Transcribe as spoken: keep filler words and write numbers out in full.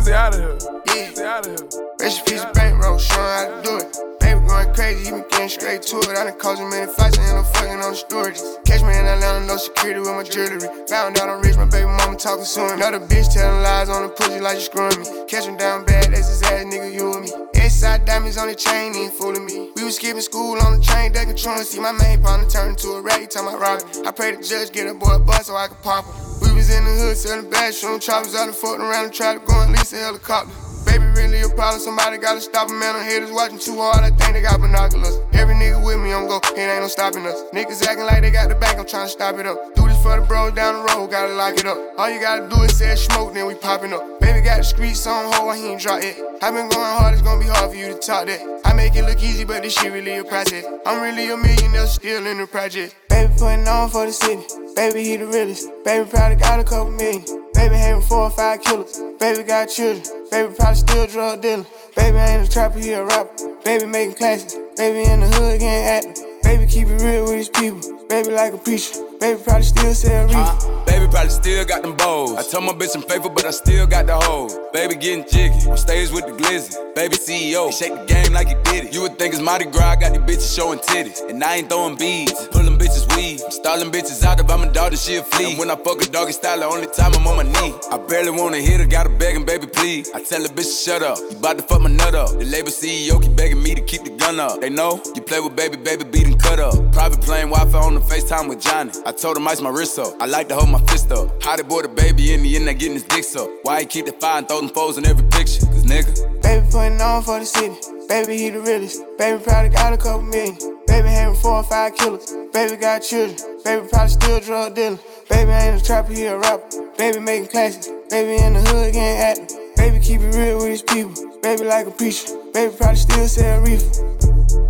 Easy out of here. Yeah. Easy out of here. Rest in peace, bankroll, showing how to do it. Baby going crazy, he been getting straight to it. I done caused him many fights, I ain't no fucking on the storage. Catch me in Atlanta, no security with my jewelry. Found out I'm rich, my baby mama talking soon. Another bitch telling lies on the pussy like you screwing me. Catch him down bad, that's his ass, nigga, you and me. S-side diamonds on the chain, he ain't fooling me. We was skipping school on the train, they controlling. See my main partner turn into a rat, he tell my robbing. I pray the judge get a boy a bus so I can pop him. We was in the hood selling bags, shooting choppers out and fucking around and try to go and lease a helicopter. Baby really a problem, somebody gotta stop him, man. I'm haters watching too hard, I think they got binoculars. Every nigga with me, I'm go, it ain't no stopping us. Niggas acting like they got the bank, I'm trying to stop it up. Do this for the bros down the road, gotta lock it up. All you gotta do is say smoke, then we popping up. Baby got the streets on hold, he ain't drop it. I been going hard, it's gonna be hard for you to talk that. I make it look easy, but this shit really a process. I'm really a millionaire, still in the project. Baby putting on for the city, baby he the realest. Baby probably got a couple million. Baby having four or five killers. Baby got children. Baby probably still drug dealer. Baby ain't a trapper, he a rapper. Baby making classics. Baby in the hood getting active. Baby keep it real with his people. Baby like a preacher. Baby probably still sell reefer. Uh, baby probably still got them bows. I told my bitch I'm faithful, but I still got the hoes. Baby getting jiggy. On stage with the glizzy. Baby C E O. He shake the game like he did it. You would think it's Mardi Gras. I got these bitches showing titties. And I ain't throwing beads. I'm pulling bitches weed. I'm stalling bitches out. If I'm a dog, then she a flea. And when I fuck a doggy style, the only time I'm on my knee. I barely wanna hit her. Gotta begging, baby, please. I tell the bitch to shut up. You bout to fuck my nut up. The label C E O keep begging me to keep the gun up. They know you play with baby, baby, beat and cut up. Private plane, Wi-Fi on the FaceTime with Johnny. I told him ice my wrist up. I like to hold my fist up. How they boy the baby in the end, they getting his dicks up. Why he keep the fire and throw them foes in every picture? Cause nigga, baby putting on for the city. Baby he the realest. Baby probably got a couple million. Baby having four or five killers. Baby got children. Baby probably still drug dealer. Baby ain't a trapper, he a rapper. Baby making classics. Baby in the hood getting active. Baby keep it real with his people. Baby like a preacher. Baby probably still sell reefer.